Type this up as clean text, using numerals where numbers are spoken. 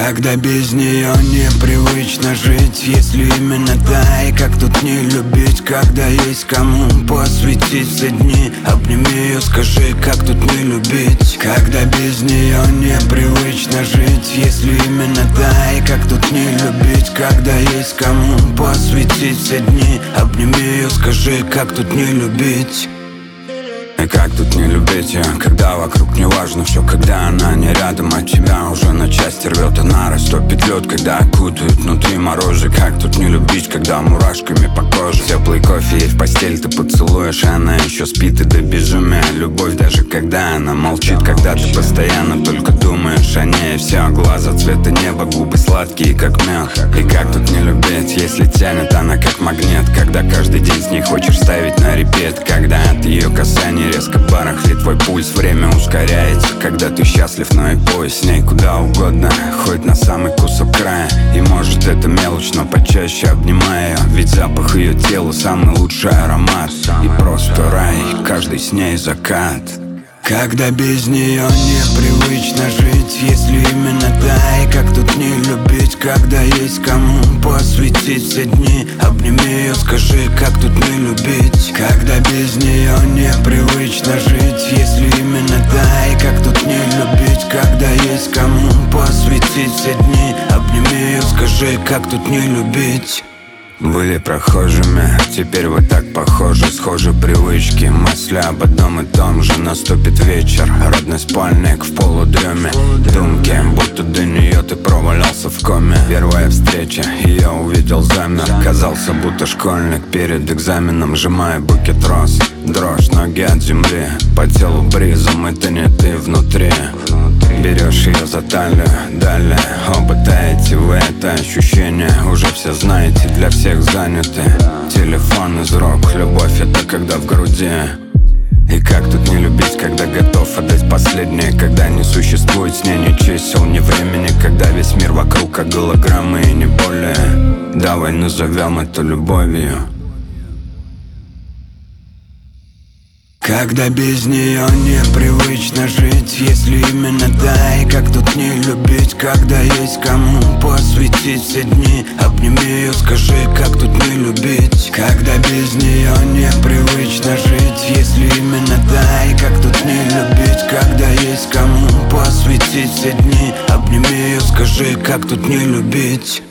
Когда без нее непривычно жить, если именно та, и как тут не любить, когда есть кому посвятить все дни. Обними ее, скажи, как тут не любить. Когда без нее непривычно жить, если именно та, и как тут не любить, когда есть кому посвятить все дни. Обними ее, скажи, как тут не любить. И как тут не любить ее, когда вокруг не важно все, когда она не рядом, от тебя уже на части рвет, она растопит лед, когда окутают внутри морозы. Как тут не любить, когда мурашками по коже. Теплый кофе ей в постель ты поцелуешь, а она еще спит и до безумия. Любовь даже когда она молчит, когда ты постоянно только думаешь о ней. Все глаза цвета неба, губы сладкие как мед. И как тут не любить, если тянет она как магнит, когда каждый день с ней хочешь ставить на репет, когда от ее касаний резко барахлит твой пульс, время ускоряется, когда ты счастлив, но и поезд с ней куда угодно, хоть на самый кусок края. И может это мелочь, но почаще обнимай ее, ведь запах ее тела самый лучший аромат. И просто рай, каждый с ней закат. Когда без нее непривычно жить, если именно та, и как тут не любить, когда есть кому посвятить все дни. Обними ее, скажи, как тут не любить. Когда без нее непривычно жить, если именно та, и как тут не любить, когда есть кому посвятить все дни. Обними ее, скажи, как тут не любить. Были прохожими, теперь вы так похожи, схожи привычки, мысли об одном и том же. Наступит вечер, родной спальник в полудреме, думки, будто до нее ты провалялся в коме. Первая встреча, ее увидел, замер, казался будто школьник перед экзаменом, сжимая букет роз. Дрожь, ноги от земли, по телу бризом, это не ты внутри. Берешь ее за талию, далее оба таете вы, это ощущение уже все знаете, для всех заняты. Телефон из рук, любовь это когда в груди. И как тут не любить, когда готов отдать последнее, когда не существует с ней ни чисел, ни времени, когда весь мир вокруг как голограммы и не более. Давай назовем это любовью. Когда без нее непривычно жить, если именно та, и как тут не любить, когда есть кому посвятить все дни. Обними ее, скажи, как тут не любить. Когда без нее непривычно жить, если именно та, и как тут не любить, когда есть кому посвятить все дни. Обними ее, скажи, как тут не любить.